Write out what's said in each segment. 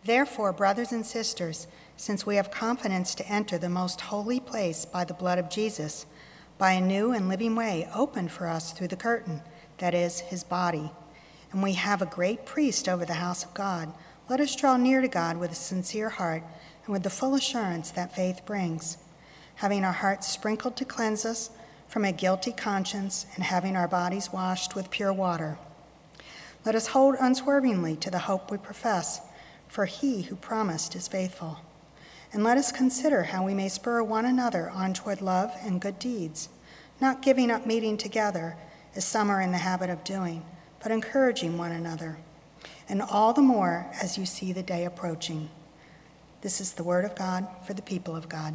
Therefore, brothers and sisters, since we have confidence to enter the most holy place by the blood of Jesus, by a new and living way opened for us through the curtain, that is, his body, and we have a great priest over the house of God, let us draw near to God with a sincere heart and with the full assurance that faith brings, having our hearts sprinkled to cleanse us from a guilty conscience and having our bodies washed with pure water. Let us hold unswervingly to the hope we profess, for he who promised is faithful. And let us consider how we may spur one another on toward love and good deeds, not giving up meeting together, as some are in the habit of doing, but encouraging one another, and all the more as you see the day approaching. This is the word of God for the people of God.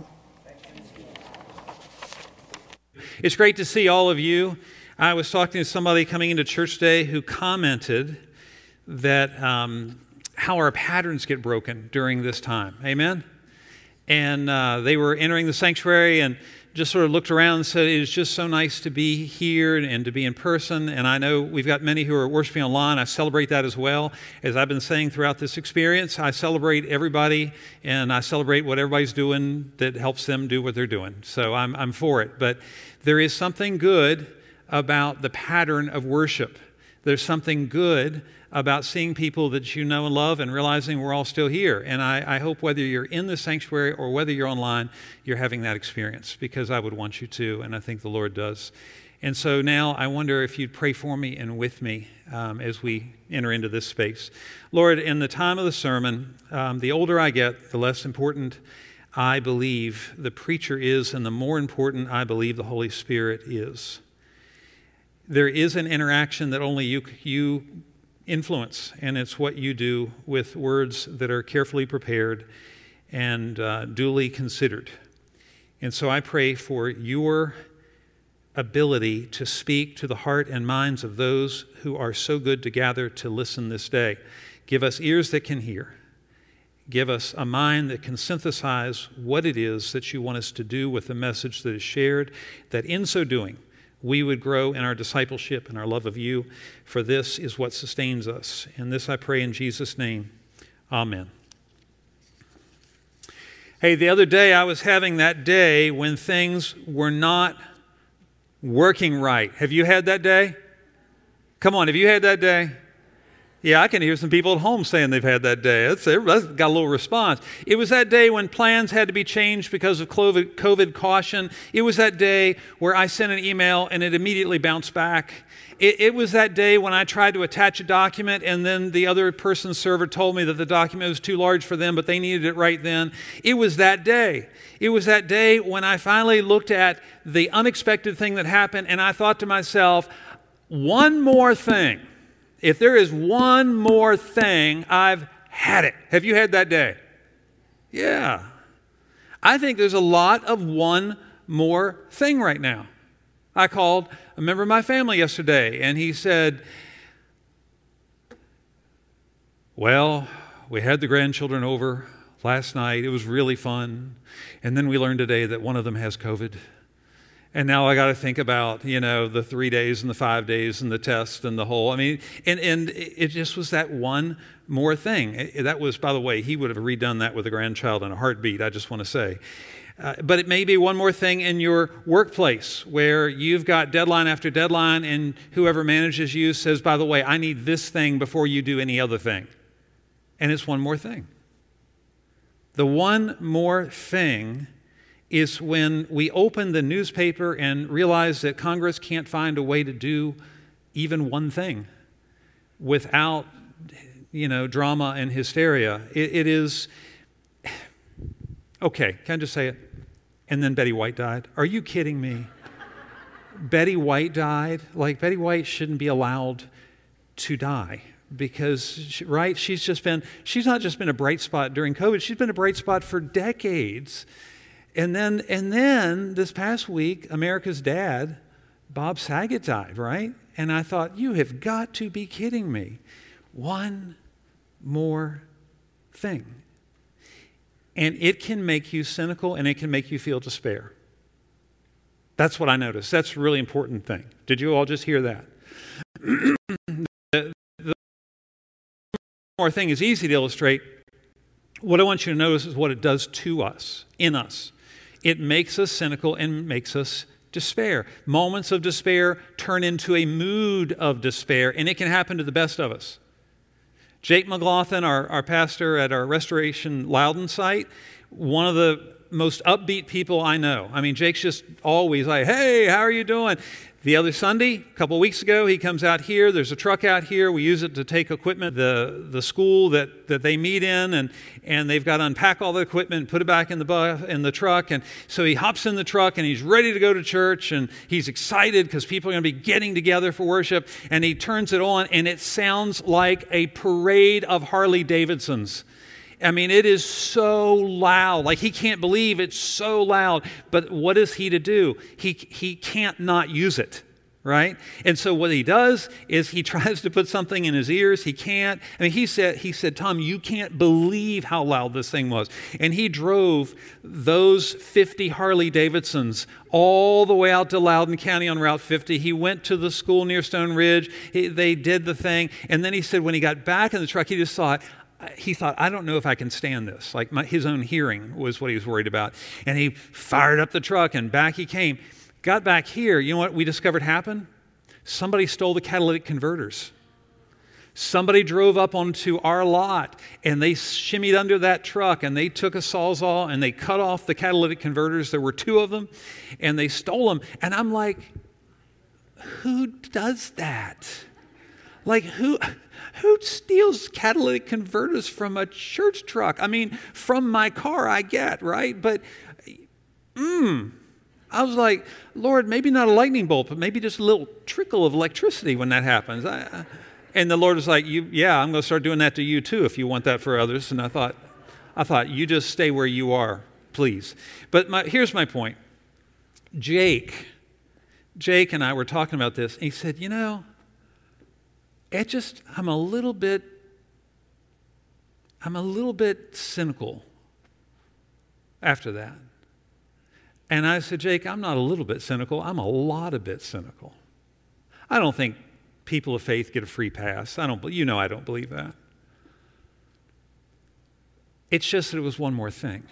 It's great to see all of you. I was talking to somebody coming into church today who commented that how our patterns get broken during this time. Amen? And they were entering the sanctuary and just sort of looked around and said, it is just so nice to be here and to be in person. And I know we've got many who are worshiping online. I celebrate that as well. As I've been saying throughout this experience, I celebrate everybody and I celebrate what everybody's doing that helps them do what they're doing. So I'm for it. But there is something good about the pattern of worship. There's something good about seeing people that you know and love and realizing we're all still here. And I hope whether you're in the sanctuary or whether you're online, you're having that experience, because I would want you to, and I think the Lord does. And so now I wonder if you'd pray for me and with me as we enter into this space. Lord, in the time of the sermon, the older I get, the less important I believe the preacher is, and the more important I believe the Holy Spirit is. There is an interaction that only you influence, and it's what you do with words that are carefully prepared and duly considered. And so I pray for your ability to speak to the heart and minds of those who are so good to gather to listen this day. Give us ears that can hear. Give us a mind that can synthesize what it is that you want us to do with the message that is shared, that in so doing, we would grow in our discipleship and our love of you, for this is what sustains us. And this I pray in Jesus' name. Amen. Hey, the other day I was having that day when things were not working right. Have you had that day? Come on, have you had that day? Yeah, I can hear some people at home saying they've had that day. That's got a little response. It was that day when plans had to be changed because of COVID caution. It was that day where I sent an email and it immediately bounced back. It was that day when I tried to attach a document and then the other person's server told me that the document was too large for them, but they needed it right then. It was that day. It was that day when I finally looked at the unexpected thing that happened and I thought to myself, one more thing. If there is one more thing, I've had it. Have you had that day? Yeah. I think there's a lot of one more thing right now. I called a member of my family yesterday, and he said, well, we had the grandchildren over last night. It was really fun. And then we learned today that one of them has COVID. And now I got to think about, the 3 days and the 5 days and the test and the whole. And it just was that one more thing. That was, by the way, he would have redone that with a grandchild in a heartbeat, I just want to say. But it may be one more thing in your workplace where you've got deadline after deadline and whoever manages you says, by the way, I need this thing before you do any other thing. And it's one more thing. The one more thing is when we open the newspaper and realize that Congress can't find a way to do even one thing without, drama and hysteria. It is, okay, can I just say it? And then Betty White died. Are you kidding me? Betty White died? Like, Betty White shouldn't be allowed to die. Because, she's not just been a bright spot during COVID, she's been a bright spot for decades. And then this past week, America's dad, Bob Saget, died, right? And I thought, you have got to be kidding me. One more thing. And it can make you cynical and it can make you feel despair. That's what I noticed. That's a really important thing. Did you all just hear that? The more thing is easy to illustrate what I want you to notice is what it does to us, in us. It makes us cynical and makes us despair. Moments of despair turn into a mood of despair, and it can happen to the best of us. Jake McLaughlin, our pastor at our Restoration Loudon site, one of the most upbeat people I know. I mean, Jake's just always like, hey, how are you doing? The other Sunday, a couple of weeks ago, he comes out here. There's a truck out here. We use it to take equipment, the school that they meet in, and they've got to unpack all the equipment and put it back in the truck. And so he hops in the truck, and he's ready to go to church, and he's excited because people are going to be getting together for worship. And he turns it on, and it sounds like a parade of Harley Davidsons. I mean, it is so loud. Like, he can't believe it's so loud. But what is he to do? He can't not use it, right? And so what he does is he tries to put something in his ears. He can't. I mean, he said, Tom, you can't believe how loud this thing was. And he drove those 50 Harley Davidsons all the way out to Loudoun County on Route 50. He went to the school near Stone Ridge. They did the thing. And then he said when he got back in the truck, he thought, I don't know if I can stand this. Like his own hearing was what he was worried about. And he fired up the truck, and back he came. Got back here, you know what we discovered happened? Somebody stole the catalytic converters. Somebody drove up onto our lot, and they shimmied under that truck, and they took a Sawzall, and they cut off the catalytic converters. There were 2 of them, and they stole them. And I'm like, who does that? Like, who steals catalytic converters from a church truck? I mean, from my car, I get, right? But, I was like, Lord, maybe not a lightning bolt, but maybe just a little trickle of electricity when that happens. And the Lord was like, I'm going to start doing that to you too if you want that for others. And I thought, you just stay where you are, please. But here's my point. Jake and I were talking about this, and he said, I'm a little bit cynical after that. And I said, Jake, I'm not a little bit cynical. I'm a lot of bit cynical. I don't think people of faith get a free pass. I don't believe that. It's just that it was one more thing.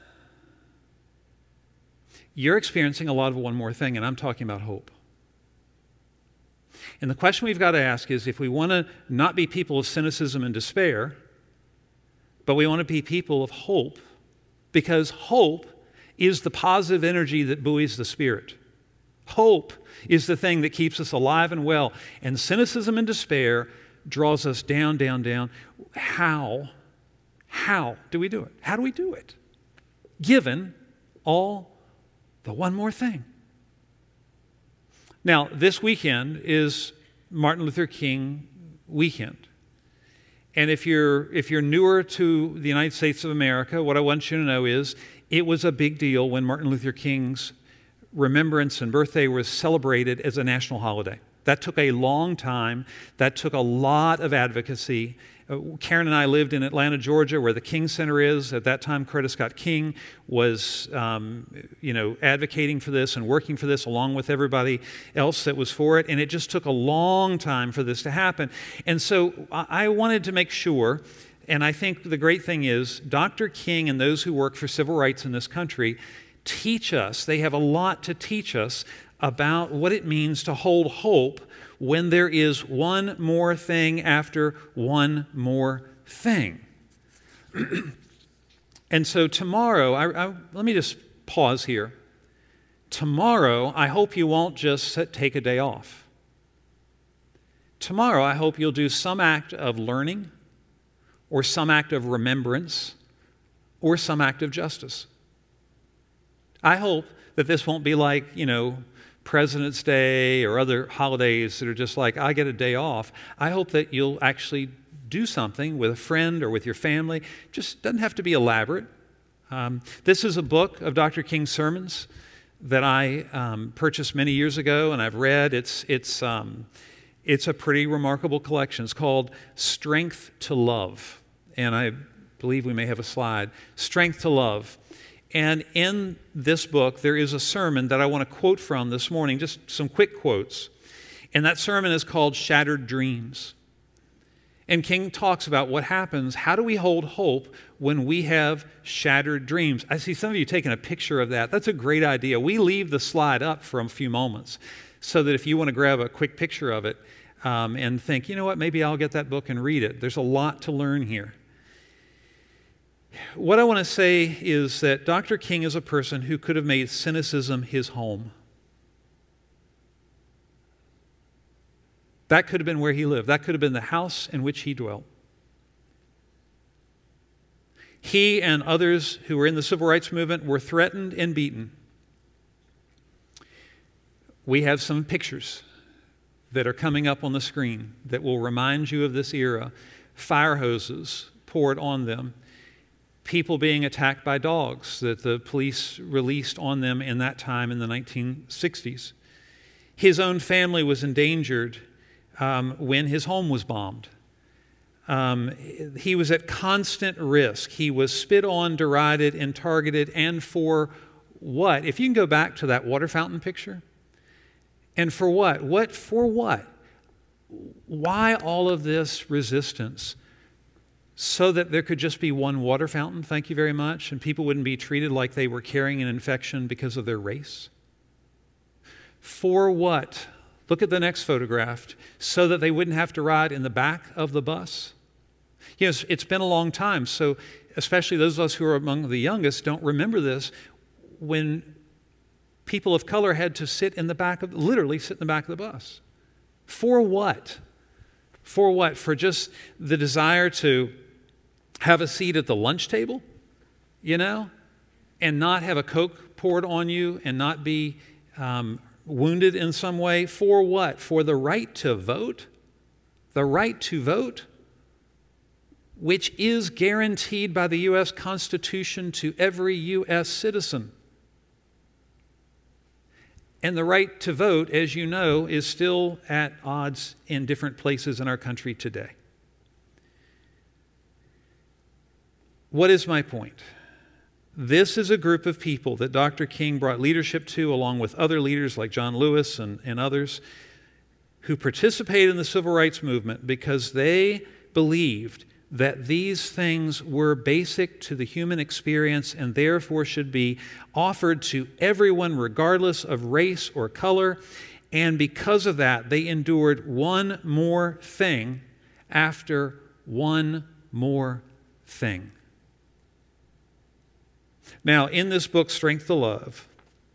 You're experiencing a lot of one more thing, and I'm talking about hope. And the question we've got to ask is, if we want to not be people of cynicism and despair, but we want to be people of hope, because hope is the positive energy that buoys the spirit. Hope is the thing that keeps us alive and well. And cynicism and despair draws us down, down, down. How do we do it? How do we do it? Given all the one more thing. Now, this weekend is Martin Luther King weekend. And if you're newer to the United States of America, what I want you to know is it was a big deal when Martin Luther King's remembrance and birthday was celebrated as a national holiday. That took a long time. That took a lot of advocacy. Karen and I lived in Atlanta, Georgia, where the King Center is. At that time, Coretta Scott King was, advocating for this and working for this along with everybody else that was for it. And it just took a long time for this to happen. And so I wanted to make sure, and I think the great thing is Dr. King and those who work for civil rights in this country teach us. They have a lot to teach us about what it means to hold hope when there is one more thing after one more thing. And so tomorrow, let me just pause here. Tomorrow, I hope you won't just take a day off. Tomorrow, I hope you'll do some act of learning, or some act of remembrance, or some act of justice. I hope that this won't be like, President's Day or other holidays that are just like, I get a day off. I hope that you'll actually do something with a friend or with your family. Just doesn't have to be elaborate. This is a book of Dr. King's sermons that I purchased many years ago, and I've read. It's a pretty remarkable collection. It's called Strength to Love, and I believe we may have a slide. Strength to Love. And in this book, there is a sermon that I want to quote from this morning, just some quick quotes. And that sermon is called Shattered Dreams. And King talks about what happens. How do we hold hope when we have shattered dreams? I see some of you taking a picture of that. That's a great idea. We leave the slide up for a few moments so that if you want to grab a quick picture of it and think, you know what, maybe I'll get that book and read it. There's a lot to learn here. What I want to say is that Dr. King is a person who could have made cynicism his home. That could have been where he lived. That could have been the house in which he dwelt. He and others who were in the civil rights movement were threatened and beaten. We have some pictures that are coming up on the screen that will remind you of this era. Fire hoses poured on them. People being attacked by dogs that the police released on them in that time in the 1960s. His own family was endangered when his home was bombed. He was at constant risk. He was spit on, derided, and targeted, and for what? If you can go back to that water fountain picture, and for what? What for what? Why all of this resistance? So that there could just be one water fountain, thank you very much, and people wouldn't be treated like they were carrying an infection because of their race? For what? Look at the next photograph. So that they wouldn't have to ride in the back of the bus? Yes, it's been a long time, so especially those of us who are among the youngest don't remember this, when people of color had to literally sit in the back of the bus. For what? For what? For just the desire to have a seat at the lunch table, and not have a Coke poured on you and not be wounded in some way? For what? For the right to vote? The right to vote, which is guaranteed by the U.S. Constitution to every U.S. citizen. And the right to vote, as you know, is still at odds in different places in our country today. What is my point? This is a group of people that Dr. King brought leadership to, along with other leaders like John Lewis and others, who participated in the civil rights movement because they believed that these things were basic to the human experience and therefore should be offered to everyone regardless of race or color. And because of that, they endured one more thing after one more thing. Now, in this book, Strength to Love,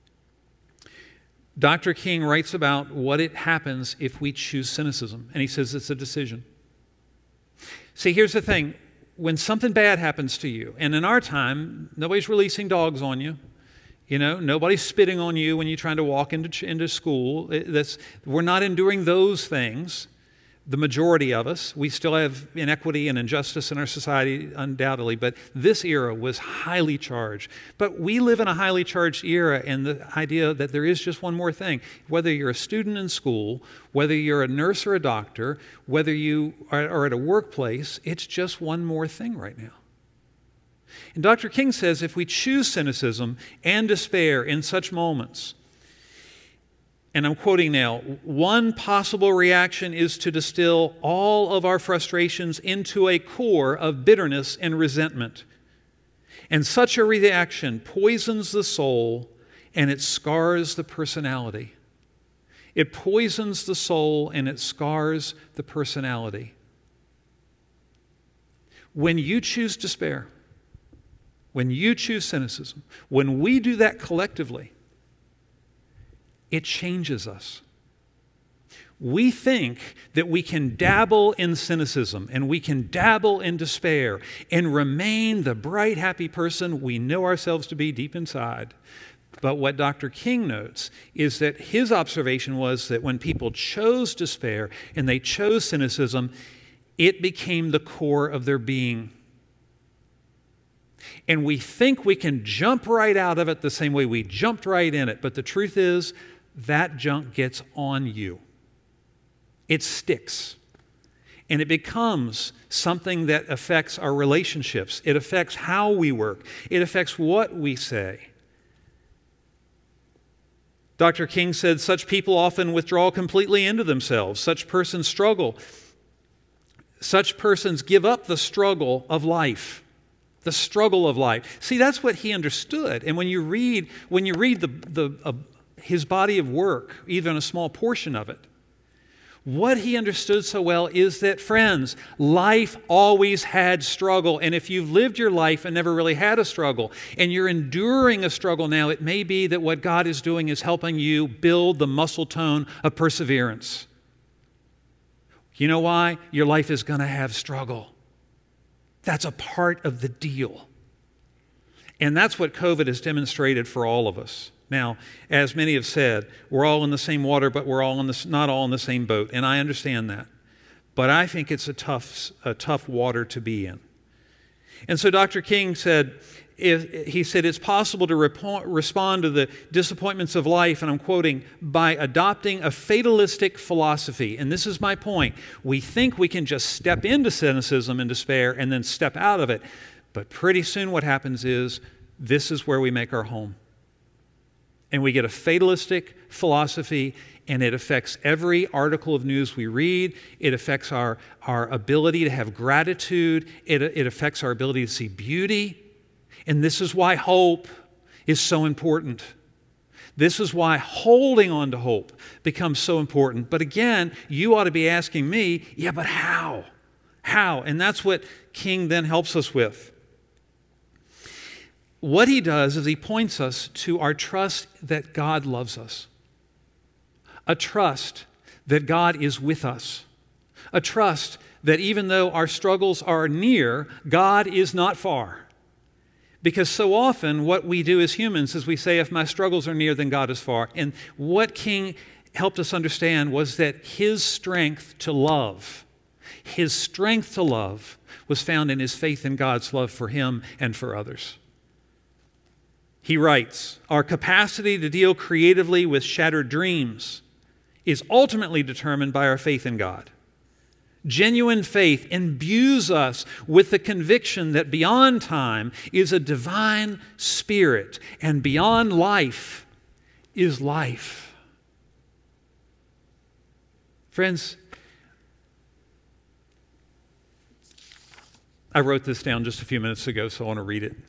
Dr. King writes about what it happens if we choose cynicism, and he says it's a decision. See, here's the thing. When something bad happens to you, and in our time, nobody's releasing dogs on you. Nobody's spitting on you when you're trying to walk into school. We're not enduring those things. The majority of us, we still have inequity and injustice in our society, undoubtedly, but this era was highly charged. But we live in a highly charged era, and the idea that there is just one more thing. Whether you're a student in school, whether you're a nurse or a doctor, whether you are at a workplace, it's just one more thing right now. And Dr. King says if we choose cynicism and despair in such moments, and I'm quoting now, one possible reaction is to distill all of our frustrations into a core of bitterness and resentment. And such a reaction poisons the soul and it scars the personality. It poisons the soul and it scars the personality. When you choose despair, when you choose cynicism, when we do that collectively, it changes us. We think that we can dabble in cynicism and we can dabble in despair and remain the bright, happy person we know ourselves to be deep inside. But what Dr. King notes is that his observation was that when people chose despair and they chose cynicism, it became the core of their being. And we think we can jump right out of it the same way we jumped right in it. But the truth is, that junk gets on you. It sticks. And it becomes something that affects our relationships. It affects how we work. It affects what we say. Dr. King said, such people often withdraw completely into themselves. Such persons struggle Such persons give up the struggle of life. The struggle of life. See, that's what he understood. And when you read his body of work, even a small portion of it, what he understood so well is that, friends, life always had struggle. And if you've lived your life and never really had a struggle, and you're enduring a struggle now, it may be that what God is doing is helping you build the muscle tone of perseverance. You know why? Your life is going to have struggle. That's a part of the deal. And that's what COVID has demonstrated for all of us. Now, as many have said, we're all in the same water, but we're all not all in the same boat. And I understand that. But I think it's a tough water to be in. And so Dr. King said, it's possible to respond to the disappointments of life, and I'm quoting, by adopting a fatalistic philosophy. And this is my point. We think we can just step into cynicism and despair and then step out of it. But pretty soon what happens is this is where we make our home. And we get a fatalistic philosophy, and it affects every article of news we read. It affects our ability to have gratitude. It affects our ability to see beauty. And this is why hope is so important. This is why holding on to hope becomes so important. But again, you ought to be asking me, yeah, but how? How? And that's what King then helps us with. What he does is he points us to our trust that God loves us. A trust that God is with us. A trust that even though our struggles are near, God is not far. Because so often what we do as humans is we say, if my struggles are near, then God is far. And what King helped us understand was that his strength to love was found in his faith in God's love for him and for others. He writes, our capacity to deal creatively with shattered dreams is ultimately determined by our faith in God. Genuine faith imbues us with the conviction that beyond time is a divine spirit, and beyond life is life. Friends, I wrote this down just a few minutes ago, so I want to read it.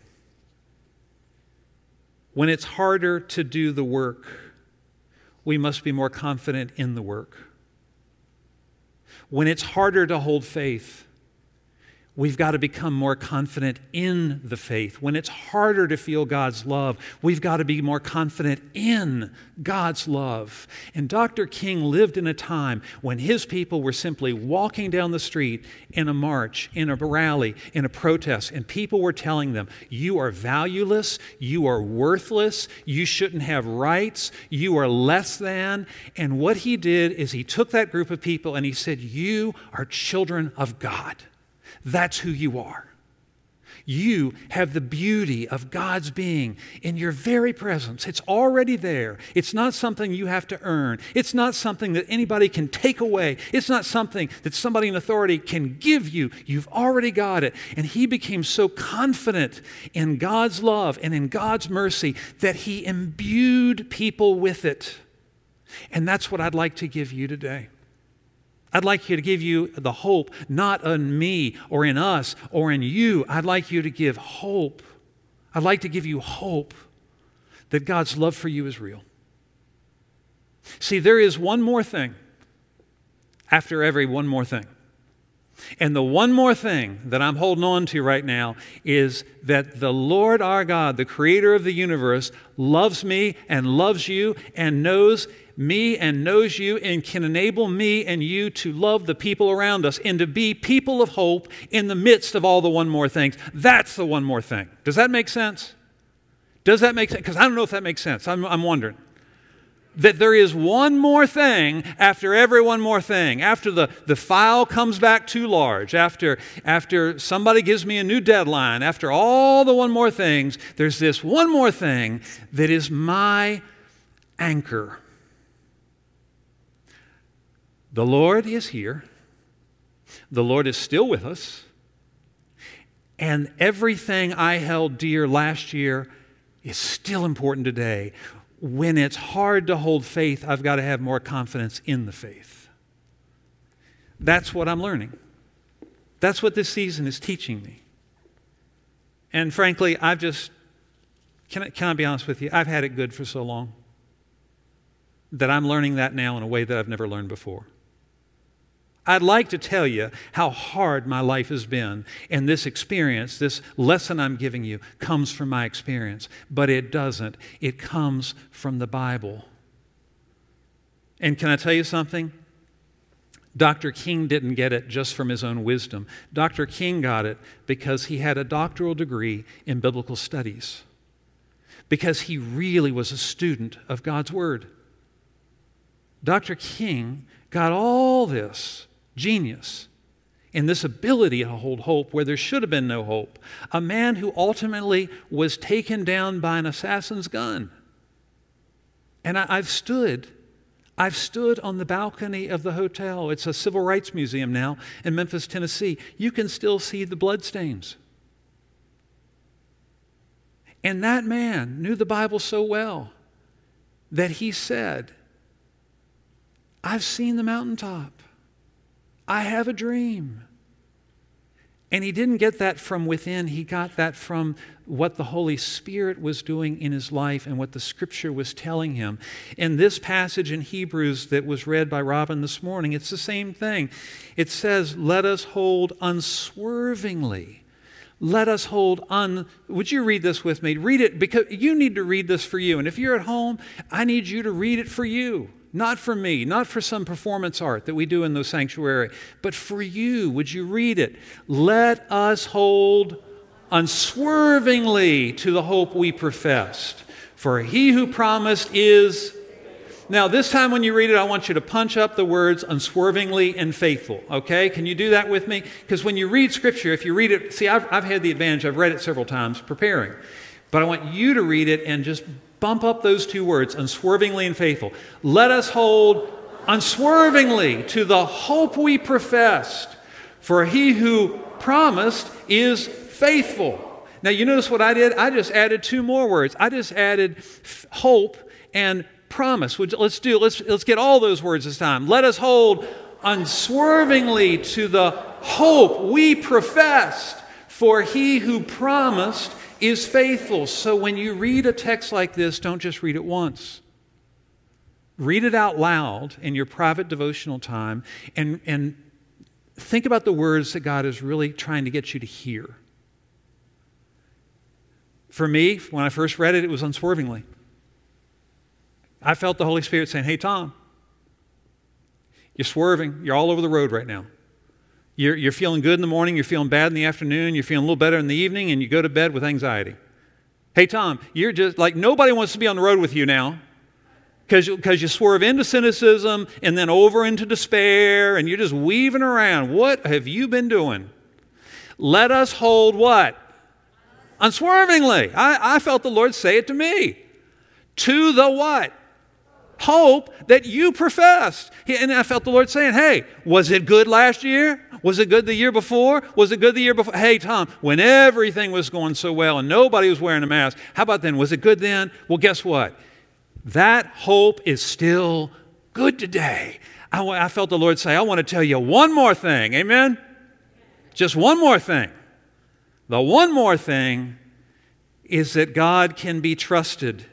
When it's harder to do the work, we must be more confident in the work. When it's harder to hold faith, we've got to become more confident in the faith. When it's harder to feel God's love, we've got to be more confident in God's love. And Dr. King lived in a time when his people were simply walking down the street in a march, in a rally, in a protest, and people were telling them, you are valueless, you are worthless, you shouldn't have rights, you are less than. And what he did is he took that group of people and he said, you are children of God. That's who you are. You have the beauty of God's being in your very presence. It's already there. It's not something you have to earn. It's not something that anybody can take away. It's not something that somebody in authority can give you. You've already got it. And he became so confident in God's love and in God's mercy that he imbued people with it. And that's what I'd like to give you today. I'd like you to give you the hope, not in me or in us or in you. I'd like you to give hope. I'd like to give you hope that God's love for you is real. See, there is one more thing after every one more thing. And the one more thing that I'm holding on to right now is that the Lord our God, the creator of the universe, loves me and loves you and knows me and knows you and can enable me and you to love the people around us and to be people of hope in the midst of all the one more things. That's the one more thing. Does that make sense? Does that make sense? Because I don't know if that makes sense. I'm wondering. That there is one more thing after every one more thing. After the file comes back too large, after somebody gives me a new deadline, after all the one more things, there's this one more thing that is my anchor. The Lord is here. The Lord is still with us. And everything I held dear last year is still important today. When it's hard to hold faith, I've got to have more confidence in the faith. That's what I'm learning. That's what this season is teaching me. And frankly, can I be honest with you? I've had it good for so long that I'm learning that now in a way that I've never learned before. I'd like to tell you how hard my life has been, and this experience, this lesson I'm giving you, comes from my experience. But it doesn't. It comes from the Bible. And can I tell you something? Dr. King didn't get it just from his own wisdom. Dr. King got it because he had a doctoral degree in biblical studies, because he really was a student of God's Word. Dr. King got all this genius and this ability to hold hope where there should have been no hope. A man who ultimately was taken down by an assassin's gun. And I've stood on the balcony of the hotel. It's a civil rights museum now in Memphis, Tennessee. You can still see the bloodstains. And that man knew the Bible so well that he said, I've seen the mountaintop. I have a dream. And he didn't get that from within. He got that from what the Holy Spirit was doing in his life and what the Scripture was telling him. In this passage in Hebrews that was read by Robin this morning, it's the same thing. It says, let us hold unswervingly. Let us hold Would you read this with me? Read it, because you need to read this for you. And if you're at home, I need you to read it for you. Not for me, not for some performance art that we do in the sanctuary, but for you. Would you read it? Let us hold unswervingly to the hope we professed. For he who promised is... Now, this time when you read it, I want you to punch up the words unswervingly and faithful, okay? Can you do that with me? Because when you read Scripture, if you read it... See, I've had the advantage, I've read it several times preparing. But I want you to read it and just bump up those two words, unswervingly and faithful. Let us hold unswervingly to the hope we professed, for he who promised is faithful. Now, you notice what I did? I just added two more words. I just added hope and promise. Let's get all those words this time. Let us hold unswervingly to the hope we professed, for he who promised is faithful. So when you read a text like this, don't just read it once. Read it out loud in your private devotional time and think about the words that God is really trying to get you to hear. For me, when I first read it, it was unswervingly. I felt the Holy Spirit saying, hey, Tom, you're swerving. You're all over the road right now. You're feeling good in the morning, you're feeling bad in the afternoon, you're feeling a little better in the evening, and you go to bed with anxiety. Hey, Tom, you're just like, nobody wants to be on the road with you now because you swerve into cynicism and then over into despair, and you're just weaving around. What have you been doing? Let us hold what? Unswervingly. I felt the Lord say it to me. To the what? Hope that you professed. And I felt the Lord saying, hey, was it good last year? Was it good the year before? Was it good the year before? Hey, Tom, when everything was going so well and nobody was wearing a mask, how about then? Was it good then? Well, guess what? That hope is still good today. I felt the Lord say, I want to tell you one more thing. Amen? Just one more thing. The one more thing is that God can be trusted.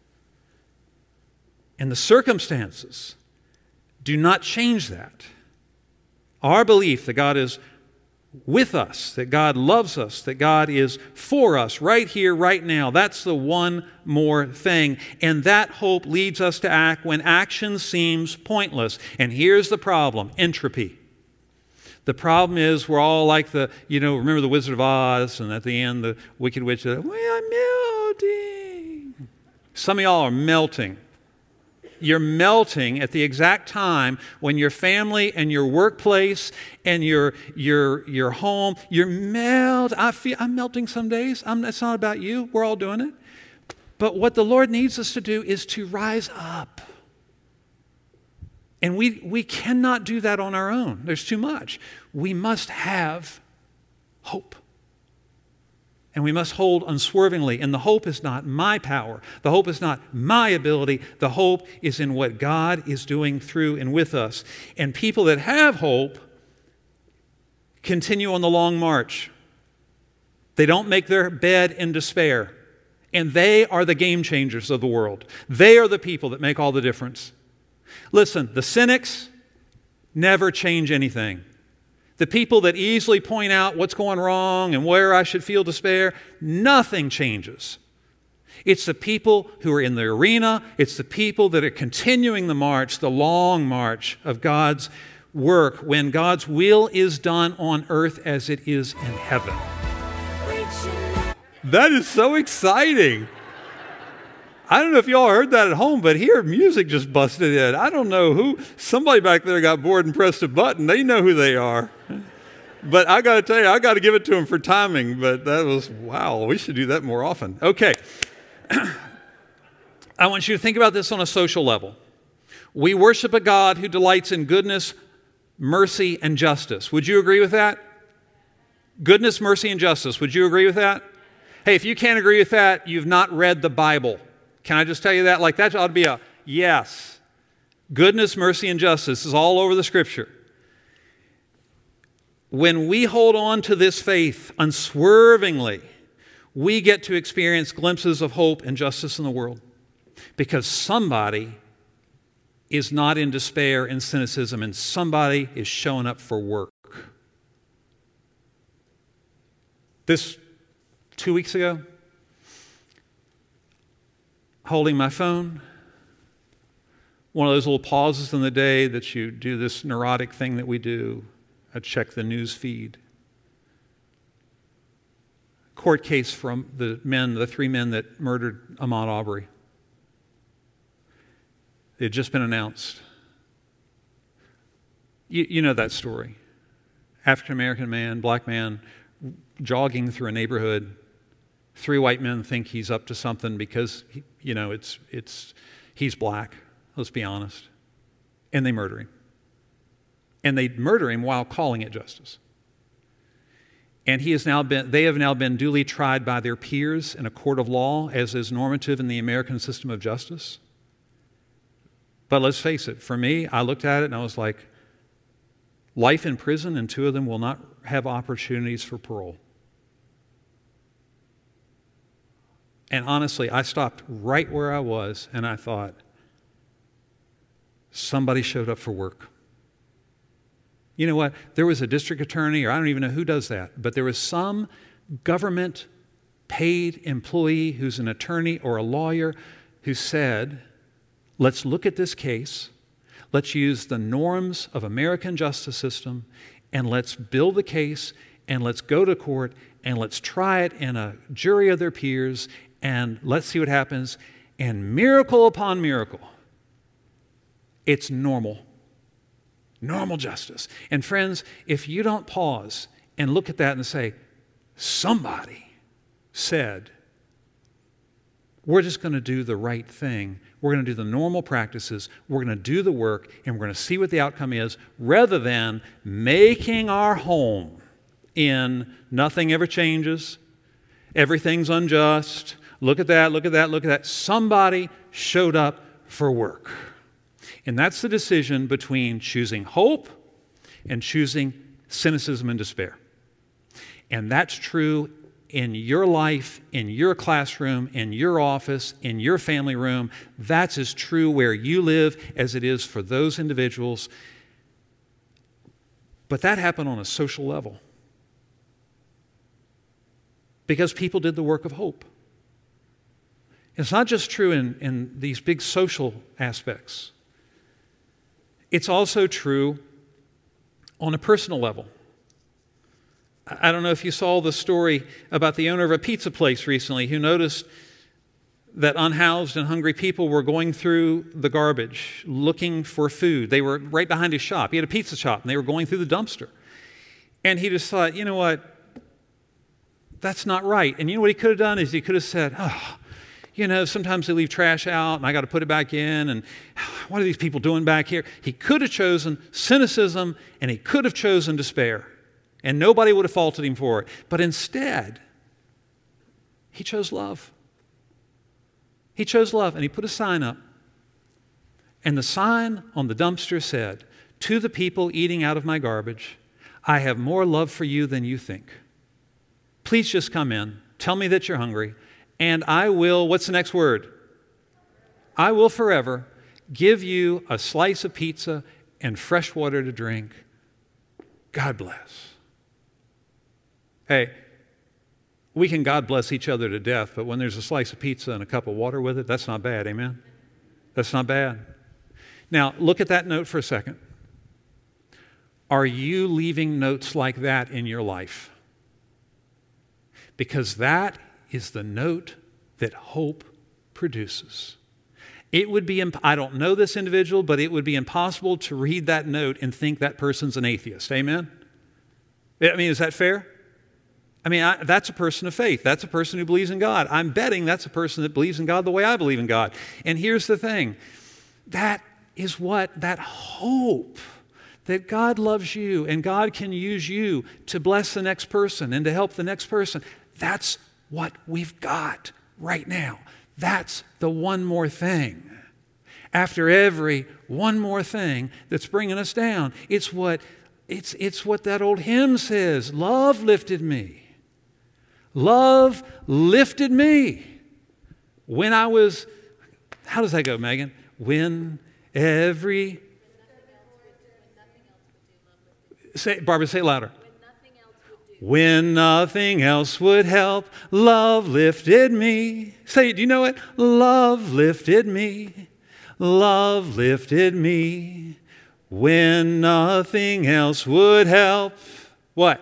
And the circumstances do not change that. Our belief that God is with us, that God loves us, that God is for us right here, right now, that's the one more thing. And that hope leads us to act when action seems pointless. And here's the problem, entropy. The problem is we're all like remember the Wizard of Oz, and at the end the Wicked Witch said, we are melting. Some of y'all are melting. You're melting at the exact time when your family and your workplace and your home, I'm melting some days. It's not about you. We're all doing it. But what the Lord needs us to do is to rise up. And we cannot do that on our own. There's too much. We must have hope. And we must hold unswervingly. And the hope is not my power. The hope is not my ability. The hope is in what God is doing through and with us. And people that have hope continue on the long march. They don't make their bed in despair. And they are the game changers of the world. They are the people that make all the difference. Listen, the cynics never change anything. The people that easily point out what's going wrong and where I should feel despair, nothing changes. It's the people who are in the arena. It's the people that are continuing the march, the long march of God's work when God's will is done on earth as it is in heaven. That is so exciting. I don't know if y'all heard that at home, but here music just busted in. I don't know who. Somebody back there got bored and pressed a button. They know who they are. But I got to tell you, I got to give it to them for timing. But that was, wow, we should do that more often. Okay. I want you to think about this on a social level. We worship a God who delights in goodness, mercy, and justice. Would you agree with that? Goodness, mercy, and justice. Would you agree with that? Hey, if you can't agree with that, you've not read the Bible. Can I just tell you that? Like, that ought to be a yes. Goodness, mercy, and justice is all over the Scripture. When we hold on to this faith unswervingly, we get to experience glimpses of hope and justice in the world because somebody is not in despair and cynicism and somebody is showing up for work. This 2 weeks ago, holding my phone, one of those little pauses in the day that you do this neurotic thing that we do, I check the news feed. Court case from the 3 men that murdered Ahmaud Arbery. It had just been announced. You know that story. African-American man, black man, jogging through a neighborhood. 3 white men think he's up to something because, he's black. Let's be honest. And they murder him. And they murder him while calling it justice. And they have now been duly tried by their peers in a court of law, as is normative in the American system of justice. But let's face it, for me, I looked at it and I was like, life in prison, and 2 of them will not have opportunities for parole. And honestly, I stopped right where I was and I thought, somebody showed up for work. You know what? There was a district attorney, or I don't even know who does that, but there was some government paid employee who's an attorney or a lawyer who said, let's look at this case, let's use the norms of American justice system, and let's build the case, and let's go to court, and let's try it in a jury of their peers, and let's see what happens. And miracle upon miracle, it's normal. Normal justice. And friends, if you don't pause and look at that and say, somebody said, we're just going to do the right thing. We're going to do the normal practices. We're going to do the work, and we're going to see what the outcome is, rather than making our home in nothing ever changes, everything's unjust, look at that, look at that, look at that. Somebody showed up for work. And that's the decision between choosing hope and choosing cynicism and despair. And that's true in your life, in your classroom, in your office, in your family room. That's as true where you live as it is for those individuals. But that happened on a social level because people did the work of hope. It's not just true in these big social aspects. It's also true on a personal level. I don't know if you saw the story about the owner of a pizza place recently who noticed that unhoused and hungry people were going through the garbage looking for food. They were right behind his shop. He had a pizza shop, and they were going through the dumpster. And he just thought, you know what? That's not right. And you know what he could have done is he could have said, sometimes they leave trash out and I got to put it back in, and what are these people doing back here? He could have chosen cynicism and he could have chosen despair, and nobody would have faulted him for it. But instead, he chose love. He chose love, and he put a sign up. And the sign on the dumpster said, "To the people eating out of my garbage, I have more love for you than you think. Please just come in. Tell me that you're hungry. And I will, what's the next word? I will forever give you a slice of pizza and fresh water to drink. God bless. Hey, we can God bless each other to death, but when there's a slice of pizza and a cup of water with it, that's not bad, amen? That's not bad. Now, look at that note for a second. Are you leaving notes like that in your life? Because that is the note that hope produces. It would be, I don't know this individual, but it would be impossible to read that note and think that person's an atheist. Amen? I mean, is that fair? I mean, that's a person of faith. That's a person who believes in God. I'm betting that's a person that believes in God the way I believe in God. And here's the thing. That is what, that hope that God loves you and God can use you to bless the next person and to help the next person. That's what we've got right now. That's the one more thing. After every one more thing that's bringing us down, it's what that old hymn says. Love lifted me. Love lifted me when I was, how does that go, Megan? Barbara, say it louder. When nothing else would help, love lifted me. Say it, do you know it? Love lifted me. Love lifted me. When nothing else would help. What?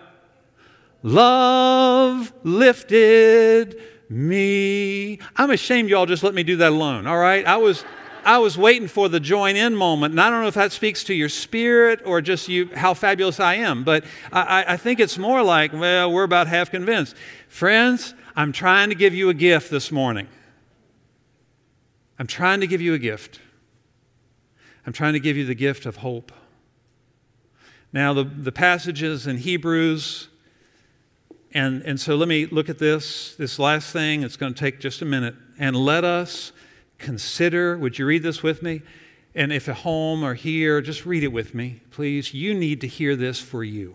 Love lifted me. I'm ashamed y'all just let me do that alone, all right? I was waiting for the join in moment, and I don't know if that speaks to your spirit or just you, how fabulous I am, but I think it's more like, well, we're about half convinced. Friends, I'm trying to give you a gift this morning. I'm trying to give you a gift. I'm trying to give you the gift of hope. Now, the passages in Hebrews, and so let me look at this last thing. It's going to take just a minute. And let us consider, would you read this with me? And if at home or here, just read it with me, please. You need to hear this for you.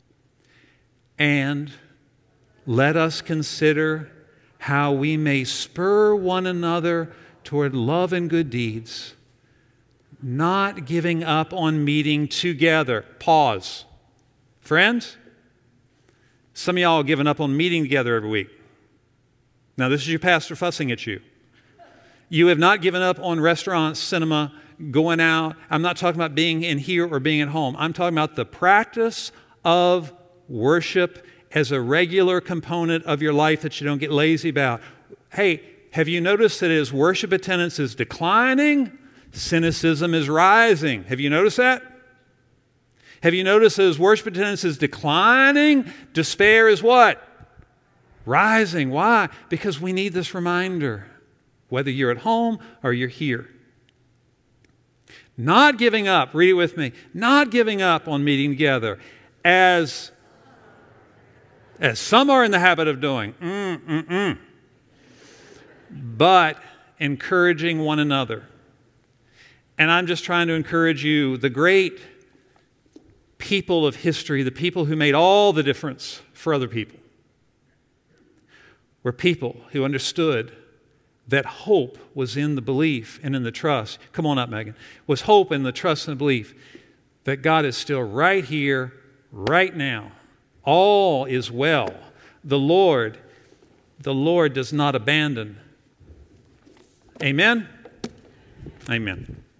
And let us consider how we may spur one another toward love and good deeds, not giving up on meeting together. Pause. Friends, some of y'all are giving up on meeting together every week. Now, this is your pastor fussing at you. You have not given up on restaurants, cinema, going out. I'm not talking about being in here or being at home. I'm talking about the practice of worship as a regular component of your life that you don't get lazy about. Hey, have you noticed that as worship attendance is declining, cynicism is rising? Have you noticed that? Have you noticed that as worship attendance is declining, despair is what? Rising. Why? Because we need this reminder, whether you're at home or you're here. Not giving up, read it with me, not giving up on meeting together as some are in the habit of doing, but encouraging one another. And I'm just trying to encourage you, the great people of history, the people who made all the difference for other people, were people who understood that hope was in the belief and in the trust. Come on up, Megan. Was hope in the trust and the belief that God is still right here, right now. All is well. The Lord does not abandon. Amen? Amen.